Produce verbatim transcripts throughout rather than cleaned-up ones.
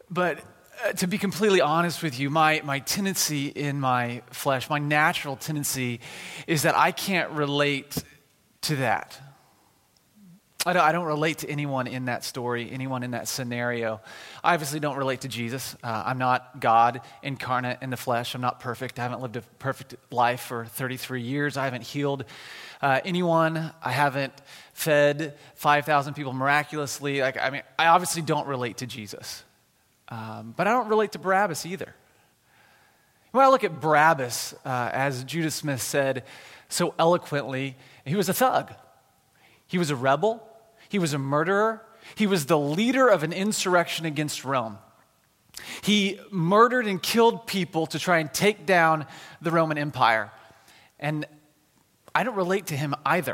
But uh, to be completely honest with you, my, my tendency in my flesh, my natural tendency is that I can't relate to that. I don't, I don't relate to anyone in that story, anyone in that scenario. I obviously don't relate to Jesus. Uh, I'm not God incarnate in the flesh. I'm not perfect. I haven't lived a perfect life for thirty-three years. I haven't healed uh, anyone. I haven't fed five thousand people miraculously. Like, I mean, I obviously don't relate to Jesus. Um, but I don't relate to Barabbas either. When I look at Barabbas, uh, as Judah Smith said so eloquently, he was a thug. He was a rebel. He was a murderer. He was the leader of an insurrection against Rome. He murdered and killed people to try and take down the Roman Empire. And I don't relate to him either.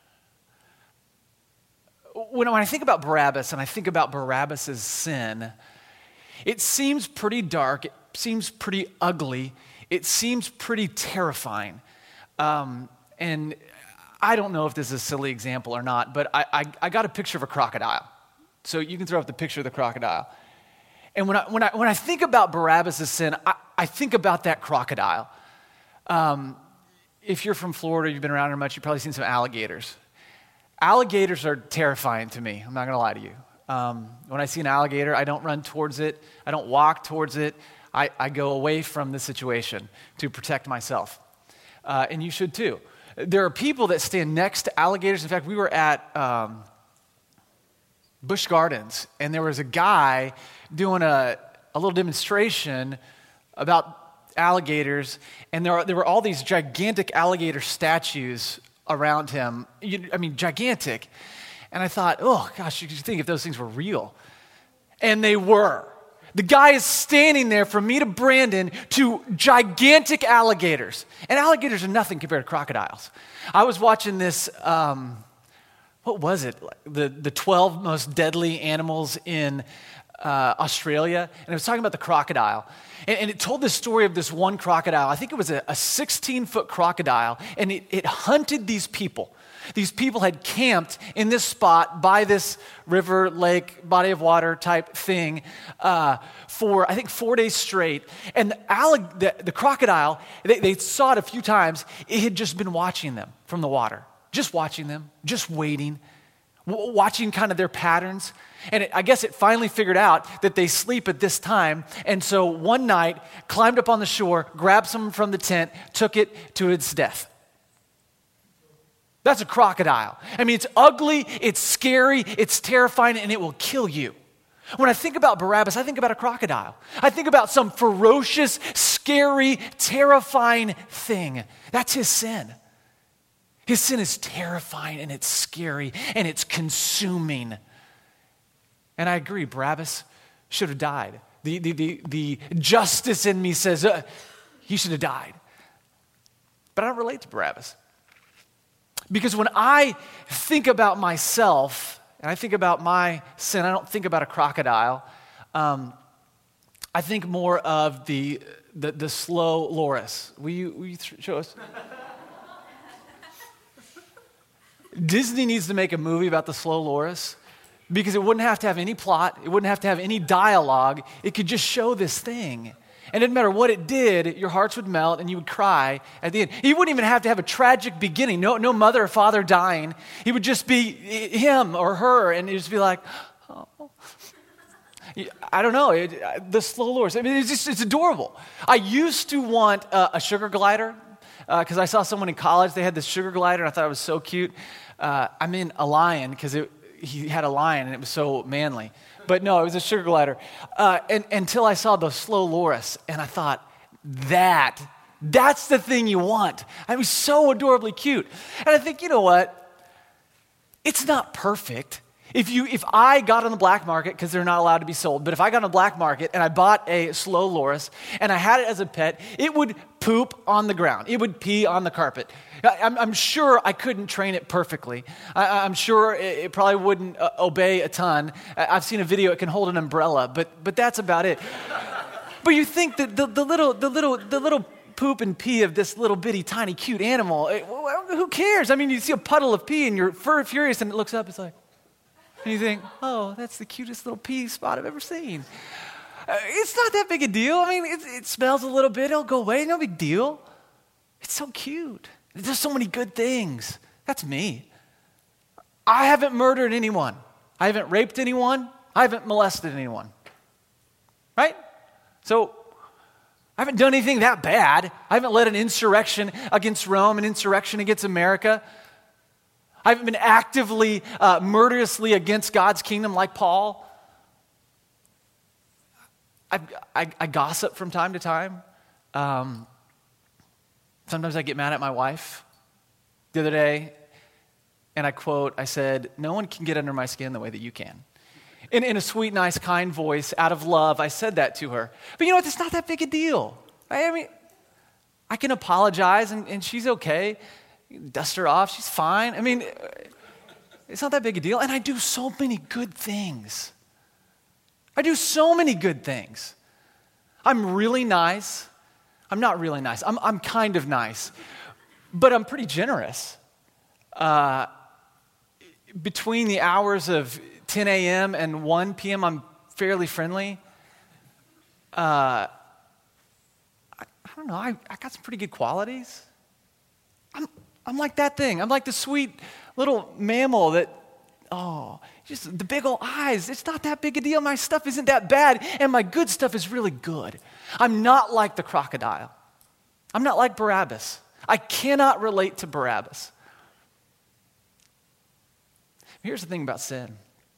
When, when I think about Barabbas and I think about Barabbas' sin, it seems pretty dark. It seems pretty ugly. It seems pretty terrifying. Um, and I don't know if this is a silly example or not, but I, I, I got a picture of a crocodile. So you can throw up the picture of the crocodile. And when I, when I, when I think about Barabbas' sin, I, I think about that crocodile. Um, if you're from Florida, you've been around here much, you've probably seen some alligators. Alligators are terrifying to me. I'm not going to lie to you. Um, when I see an alligator, I don't run towards it. I don't walk towards it. I, I go away from the situation to protect myself. Uh, and you should too. There are people that stand next to alligators. In fact, we were at um, Busch Gardens, and there was a guy doing a, a little demonstration about alligators, and there, are, there were all these gigantic alligator statues around him. You, I mean, gigantic. And I thought, oh, gosh, you could think if those things were real. And they were. The guy is standing there from me to Brandon to gigantic alligators. And alligators are nothing compared to crocodiles. I was watching this, um, what was it? The, the twelve most deadly animals in uh, Australia. And it was talking about the crocodile. And, and it told the story of this one crocodile. I think it was a sixteen-foot crocodile. And it, it hunted these people. These people had camped in this spot by this river, lake, body of water type thing uh, for, I think, four days straight. And the, allig- the, the crocodile, they, they saw it a few times. It had just been watching them from the water, just watching them, just waiting, w- watching kind of their patterns. And it, I guess it finally figured out that they sleep at this time. And so one night, climbed up on the shore, grabbed some from the tent, took it to its death. That's a crocodile. I mean, it's ugly, it's scary, it's terrifying, and it will kill you. When I think about Barabbas, I think about a crocodile. I think about some ferocious, scary, terrifying thing. That's his sin. His sin is terrifying, and it's scary, and it's consuming. And I agree, Barabbas should have died. The, the, the, the justice in me says, uh, he should have died. But I don't relate to Barabbas. Because when I think about myself, and I think about my sin, I don't think about a crocodile. Um, I think more of the the, the slow loris. Will you, will you th- show us? Disney needs to make a movie about the slow loris because it wouldn't have to have any plot. It wouldn't have to have any dialogue. It could just show this thing. And it didn't matter what it did, your hearts would melt and you would cry at the end. He wouldn't even have to have a tragic beginning. No, no mother or father dying. He would just be him or her, and it'd just be like, oh. I don't know, it, the slow loris. I mean, it's just, it's adorable. I used to want uh, a sugar glider because uh, I saw someone in college, they had this sugar glider, and I thought it was so cute. Uh, I mean, a lion, because he had a lion, and it was so manly. But no, it was a sugar glider. Uh, and, until I saw the slow loris, and I thought, that, that's the thing you want. I was so adorably cute. And I think, you know what? It's not perfect. If you, if I got on the black market, because they're not allowed to be sold, but if I got on the black market and I bought a slow loris and I had it as a pet, it would poop on the ground. It would pee on the carpet. I'm, I'm sure I couldn't train it perfectly. I, I'm sure it, it probably wouldn't uh, obey a ton. I've seen a video, it can hold an umbrella, but but that's about it. But you think that the, the little the little the little poop and pee of this little bitty tiny cute animal, it, well, who cares? I mean, you see a puddle of pee and you're fur furious and it looks up, it's like, and you think, oh, that's the cutest little pee spot I've ever seen. It's not that big a deal. I mean, it, it smells a little bit. It'll go away. No big deal. It's so cute. There's so many good things. That's me. I haven't murdered anyone. I haven't raped anyone. I haven't molested anyone. Right? So I haven't done anything that bad. I haven't led an insurrection against Rome, an insurrection against America. I haven't been actively, uh, murderously against God's kingdom like Paul. I, I, I gossip from time to time. Um, sometimes I get mad at my wife. The other day, and I quote, I said, "No one can get under my skin the way that you can." In, in a sweet, nice, kind voice, out of love, I said that to her. But you know what? It's not that big a deal. I, I mean, I can apologize, and, and she's okay. Dust her off. She's fine. I mean, it's not that big a deal. And I do so many good things. I do so many good things. I'm really nice. I'm not really nice. I'm, I'm kind of nice. But I'm pretty generous. Uh, between the hours of ten a.m. and one p.m., I'm fairly friendly. Uh, I, I don't know. I, I got some pretty good qualities. I'm I'm like that thing. I'm like the sweet little mammal that, oh, just the big old eyes. It's not that big a deal. My stuff isn't that bad, and my good stuff is really good. I'm not like the crocodile. I'm not like Barabbas. I cannot relate to Barabbas. Here's the thing about sin.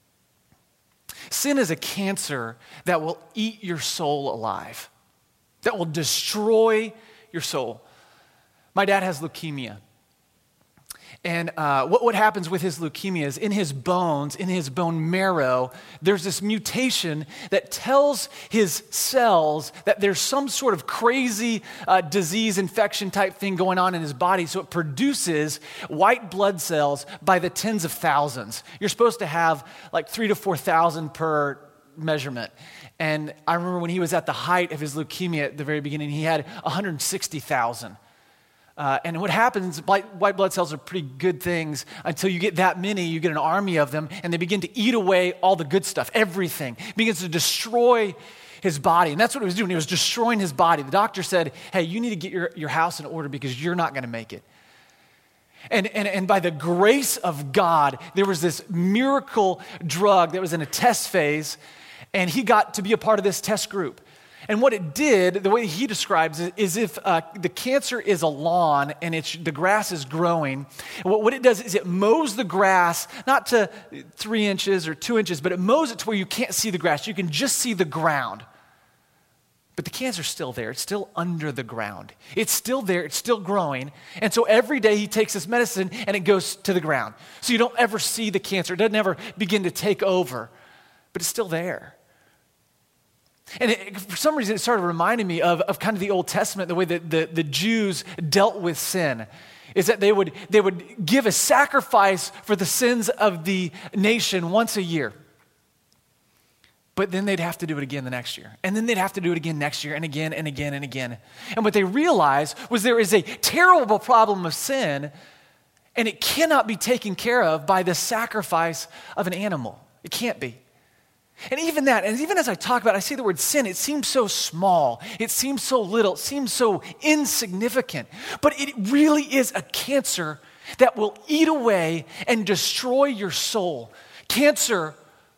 Sin is a cancer that will eat your soul alive, that will destroy your soul. My dad has leukemia. And uh, what, what happens with his leukemia is in his bones, in his bone marrow, there's this mutation that tells his cells that there's some sort of crazy uh, disease, infection type thing going on in his body. So it produces white blood cells by the tens of thousands. You're supposed to have like three to four thousand per measurement. And I remember when he was at the height of his leukemia at the very beginning, he had one hundred sixty thousand. Uh, and what happens, white, white blood cells are pretty good things until you get that many, you get an army of them, and they begin to eat away all the good stuff, everything. It begins to destroy his body. And that's what he was doing. He was destroying his body. The doctor said, hey, you need to get your, your house in order because you're not going to make it. And, and, and by the grace of God, there was this miracle drug that was in a test phase, and he got to be a part of this test group. And what it did, the way he describes it, is if uh, the cancer is a lawn and it's, the grass is growing, what, what it does is it mows the grass, not to three inches or two inches, but it mows it to where you can't see the grass. You can just see the ground. But the cancer's still there. It's still under the ground. It's still there. It's still growing. And so every day he takes this medicine and it goes to the ground. So you don't ever see the cancer. It doesn't ever begin to take over. But it's still there. And it, for some reason, it started reminding me of, of kind of the Old Testament, the way that the, the Jews dealt with sin, is that they would, they would give a sacrifice for the sins of the nation once a year. But then they'd have to do it again the next year. And then they'd have to do it again next year and again and again and again. And what they realized was there is a terrible problem of sin, and it cannot be taken care of by the sacrifice of an animal. It can't be. And even that, and even as I talk about it, I say the word sin, it seems so small, it seems so little, it seems so insignificant, but it really is a cancer that will eat away and destroy your soul. Cancer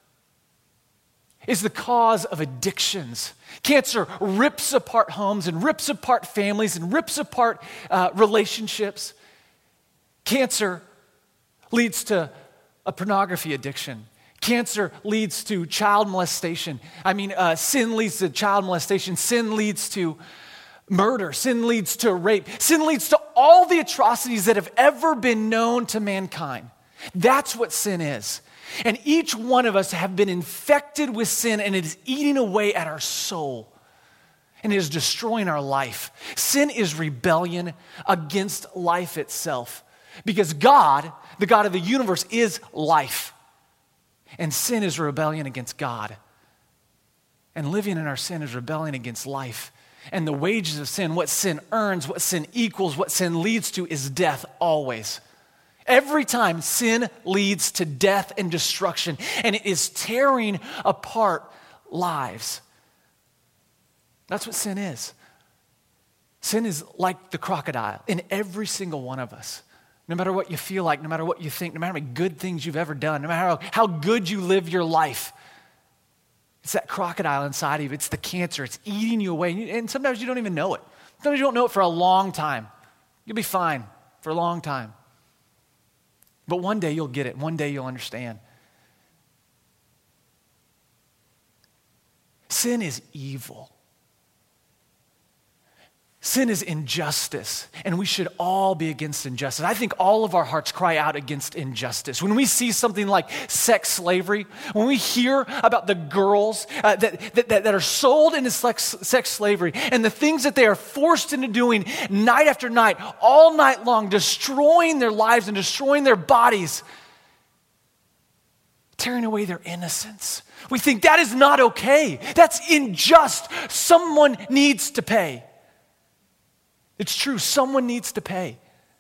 is the cause of addictions. Cancer rips apart homes and rips apart families and rips apart uh, relationships. Cancer leads to a pornography addiction. Cancer leads to child molestation. I mean, uh, sin leads to child molestation. Sin leads to murder. Sin leads to rape. Sin leads to all the atrocities that have ever been known to mankind. That's what sin is. And each one of us have been infected with sin, and it is eating away at our soul. And it is destroying our life. Sin is rebellion against life itself. Because God, the God of the universe, is life. And sin is rebellion against God. And living in our sin is rebellion against life. And the wages of sin, what sin earns, what sin equals, what sin leads to is death always. Every time sin leads to death and destruction, and it is tearing apart lives. That's what sin is. Sin is like the crocodile in every single one of us. No matter what you feel like, no matter what you think, no matter how many good things you've ever done, no matter how, how good you live your life, it's that crocodile inside of you. It's the cancer. It's eating you away. And sometimes you don't even know it. Sometimes you don't know it for a long time. You'll be fine for a long time. But one day you'll get it. One day you'll understand. Sin is evil. Sin is injustice, and we should all be against injustice. I think all of our hearts cry out against injustice. When we see something like sex slavery, when we hear about the girls uh, that, that, that are sold into sex, sex slavery and the things that they are forced into doing night after night, all night long, destroying their lives and destroying their bodies, tearing away their innocence, we think that is not okay. That's unjust. Someone needs to pay. It's true, someone needs to pay.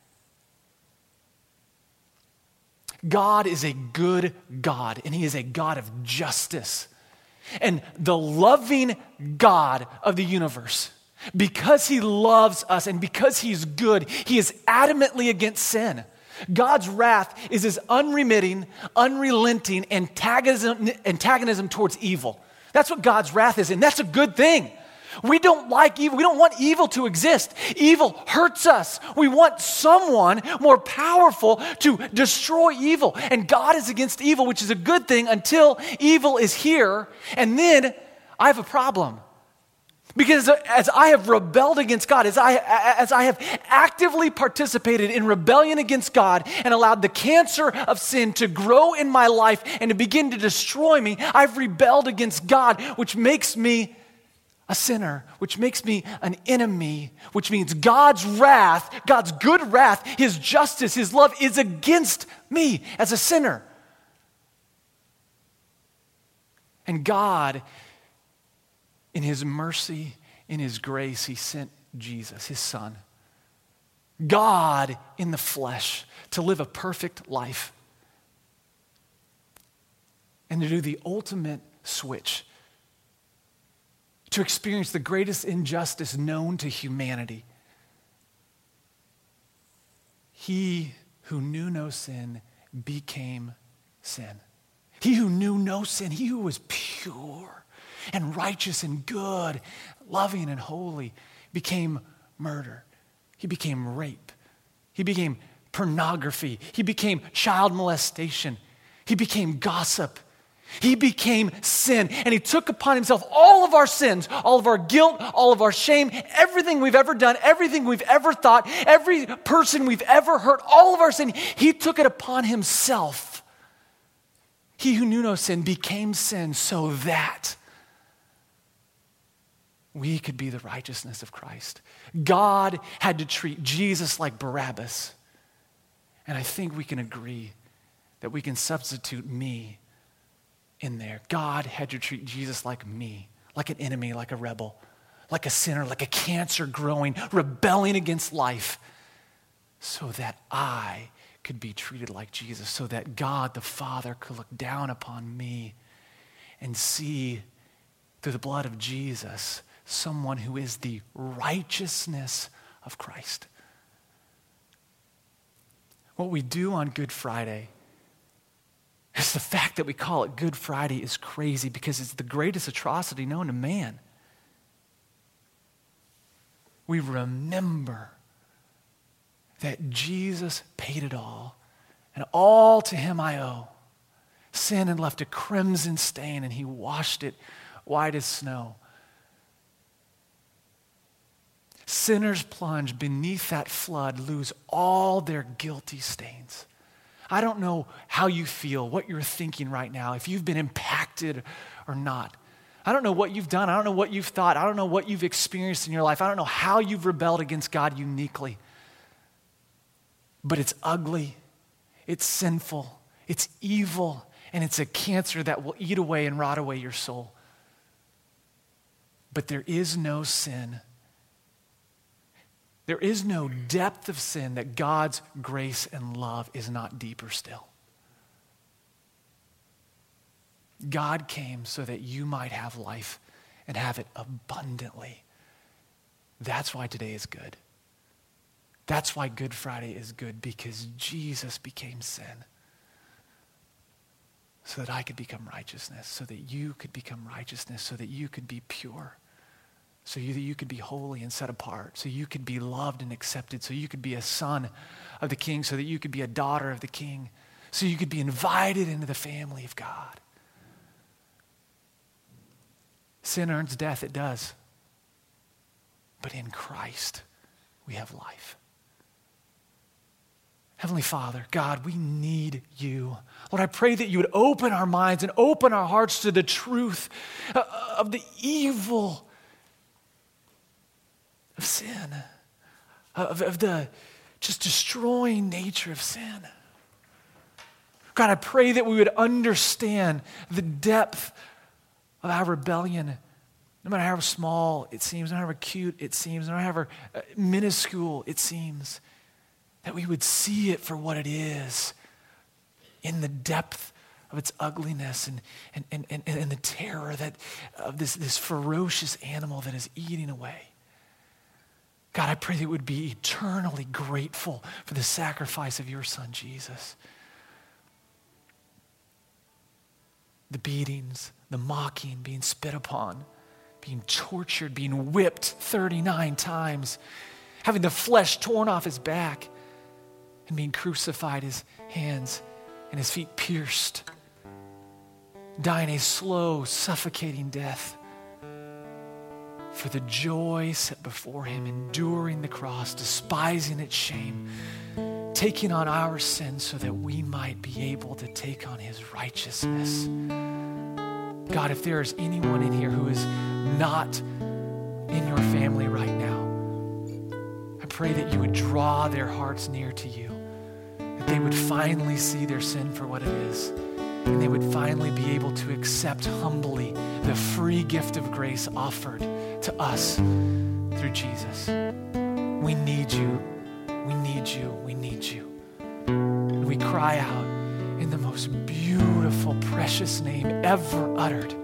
God is a good God, and he is a God of justice. And the loving God of the universe, because he loves us and because he's good, he is adamantly against sin. God's wrath is his unremitting, unrelenting antagonism, antagonism towards evil. That's what God's wrath is, and that's a good thing. We don't like evil. We don't want evil to exist. Evil hurts us. We want someone more powerful to destroy evil. And God is against evil, which is a good thing until evil is here. And then I have a problem. Because as I have rebelled against God, as I, as I have actively participated in rebellion against God and allowed the cancer of sin to grow in my life and to begin to destroy me, I've rebelled against God, which makes me a sinner, which makes me an enemy, which means God's wrath, God's good wrath, his justice, his love is against me as a sinner. And God, in his mercy, in his grace, he sent Jesus, his son. God in the flesh to live a perfect life and to do the ultimate switch, to experience the greatest injustice known to humanity. He who knew no sin became sin. He who knew no sin, he who was pure and righteous and good, loving and holy, became murder. He became rape. He became pornography. He became child molestation. He became gossip. He became sin, and he took upon himself all of our sins, all of our guilt, all of our shame, everything we've ever done, everything we've ever thought, every person we've ever hurt, all of our sin. He took it upon himself. He who knew no sin became sin so that we could be the righteousness of Christ. God had to treat Jesus like Barabbas, and I think we can agree that we can substitute me in there. God had to treat Jesus like me, like an enemy, like a rebel, like a sinner, like a cancer growing, rebelling against life, so that I could be treated like Jesus, so that God the Father could look down upon me and see through the blood of Jesus someone who is the righteousness of Christ. What we do on Good Friday, it's the fact that we call it Good Friday is crazy because it's the greatest atrocity known to man. We remember that Jesus paid it all, and all to him I owe. Sin had left a crimson stain, and he washed it white as snow. Sinners plunge beneath that flood, lose all their guilty stains. I don't know how you feel, what you're thinking right now, if you've been impacted or not. I don't know what you've done. I don't know what you've thought. I don't know what you've experienced in your life. I don't know how you've rebelled against God uniquely. But it's ugly, it's sinful, it's evil, and it's a cancer that will eat away and rot away your soul. But there is no sin. There is no depth of sin that God's grace and love is not deeper still. God came so that you might have life and have it abundantly. That's why today is good. That's why Good Friday is good, because Jesus became sin so that I could become righteousness, so that you could become righteousness, so that you could be pure, so you, that you could be holy and set apart, so you could be loved and accepted, so you could be a son of the King, so that you could be a daughter of the King, so you could be invited into the family of God. Sin earns death, it does. But in Christ, we have life. Heavenly Father, God, we need you. Lord, I pray that you would open our minds and open our hearts to the truth of the evil of sin, of, of the just destroying nature of sin. God, I pray that we would understand the depth of our rebellion, no matter how small it seems, no matter how cute it seems, no matter how minuscule it seems, that we would see it for what it is in the depth of its ugliness and, and, and, and, and the terror that of this, this ferocious animal that is eating away. God, I pray that we would be eternally grateful for the sacrifice of your Son, Jesus. The beatings, the mocking, being spit upon, being tortured, being whipped thirty-nine times, having the flesh torn off his back, and being crucified, his hands and his feet pierced, dying a slow, suffocating death for the joy set before him, enduring the cross, despising its shame, taking on our sins so that we might be able to take on his righteousness. God, if there is anyone in here who is not in your family right now, I pray that you would draw their hearts near to you, that they would finally see their sin for what it is, and they would finally be able to accept humbly the free gift of grace offered to us through Jesus. We need you. We need you. We need you. And we cry out in the most beautiful, precious name ever uttered,